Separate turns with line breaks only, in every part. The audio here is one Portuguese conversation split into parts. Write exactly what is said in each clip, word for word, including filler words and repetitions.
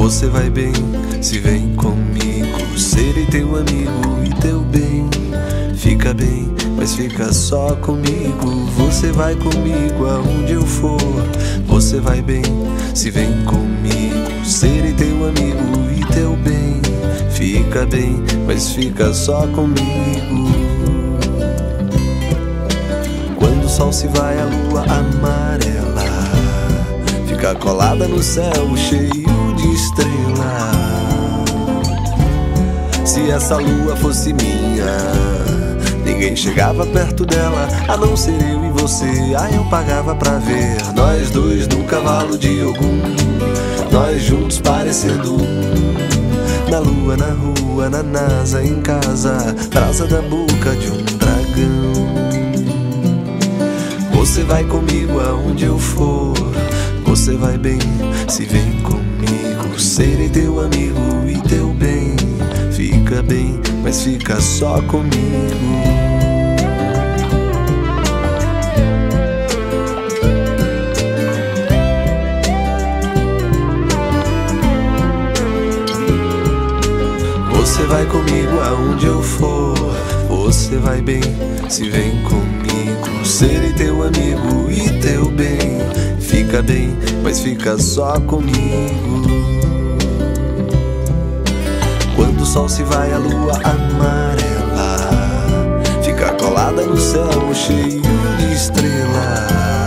você vai bem se vem comigo. Serei teu amigo e teu bem. Fica bem, mas fica só comigo. Você vai comigo aonde eu for. Você vai bem se vem comigo. Serei teu amigo e teu bem. Fica bem, mas fica só comigo. Quando o sol se vai, a lua amarela fica colada no céu cheio de estrela. Se essa lua fosse minha, ninguém chegava perto dela, a não ser eu e você. Ah, eu pagava pra ver nós dois num cavalo de Ogum, nós juntos parecendo um. Na lua, na rua, na NASA, em casa, brasa da boca de um dragão. Você vai comigo aonde eu for. Você vai bem se vem comigo. Serei teu amigo e teu bem. Fica bem, mas fica só comigo. Você vai comigo aonde eu for. Você vai bem se vem comigo. Serei teu amigo e teu bem. Fica bem, mas fica só comigo. Quando o sol se vai, a lua amarela fica colada no céu cheio de estrela.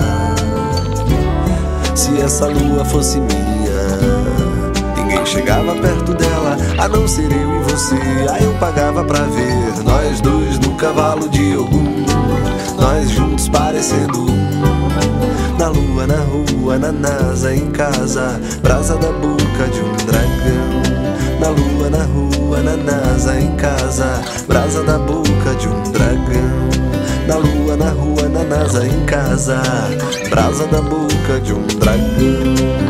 Se essa lua fosse minha, ninguém chegava perto dela, a não ser eu e você. Aí eu pagava pra ver nós dois no cavalo de Ogum, nós juntos parecendo um. Na lua, na rua, na NASA, em casa, brasa da boca de um dragão. Na lua, na rua, na NASA, em casa, brasa da boca de um dragão. Na lua, na rua, na NASA, em casa, brasa da boca de um dragão.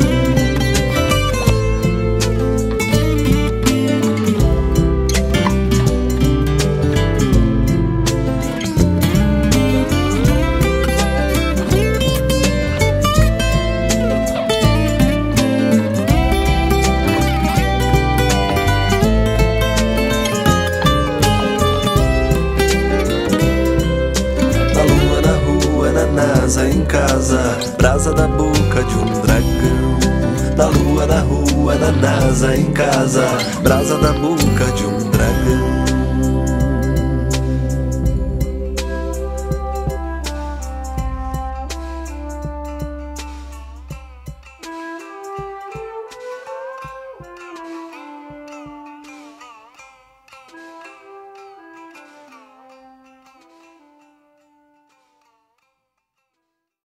Em casa, brasa da boca de um dragão. Na lua, na rua, na NASA, em casa, brasa da boca de um